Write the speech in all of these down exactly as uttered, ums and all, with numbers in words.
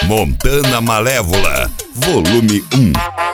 Montana Malévola, volume um.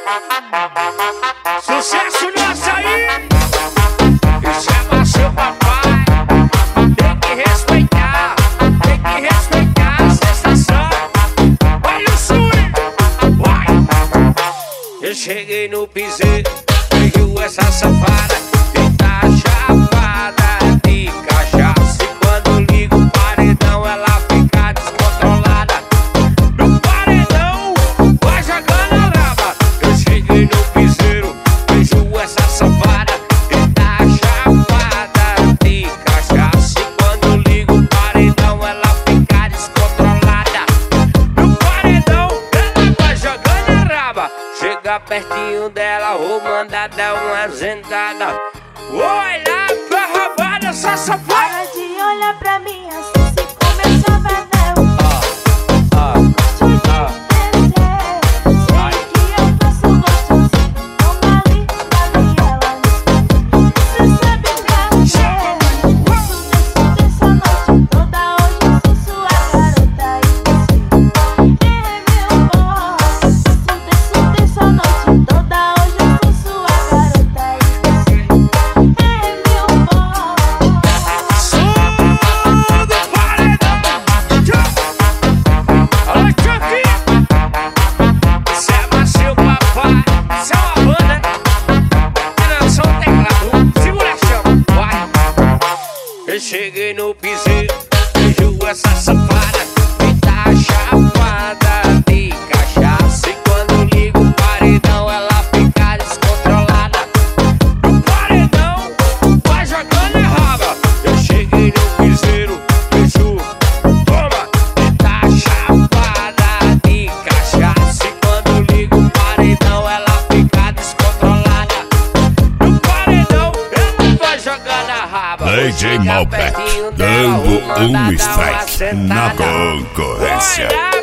Sucesso no açaí! E chama seu papai. Tem que respeitar, tem que respeitar a sensação. Olha o swing, vai! Eu cheguei no piseiro, veio essa safada e tá chapada de cachaça. E quando ligo o paredão, ela fica descontrolada. No paredão, vai jogando a raba. Eu cheguei no piseiro, vejo essa safada e tá chapada de cachaça. E quando ligo o paredão, ela fica descontrolada. No paredão, ela vai jogando a raba. Chega pertinho dela, vou mandar dar uma zentada. Olha pra rabada essa safada. Para de olhar pra mim assim, se começar a ver. Ah, ah, Gosto de ah. descer, sei que eu faço gostosinho. Toma ali, ali, ela me você sabe mexer. Desço, desço, desço a noite toda, hoje eu sou sua garota e você é meu boy. Desço, desço, desço a noite toda, hoje eu sou sua garota e você é meu boy. Alô, Chucky! Cê é seu papai, cê é uma banda. É nação teclado, segura a chama, vai! Eu cheguei no piseiro, vejo essa safada e tá chapada de cachaça. E quando ligo o paredão, ela fica descontrolada. No paredão, vai jogando a raba. Eu cheguei no piseiro, vejo, toma, e tá chapada de cachaça. E quando ligo o paredão, ela fica descontrolada. No paredão, ela vai jogando a raba. D J Malbec, dando um strike na concorrência. Olha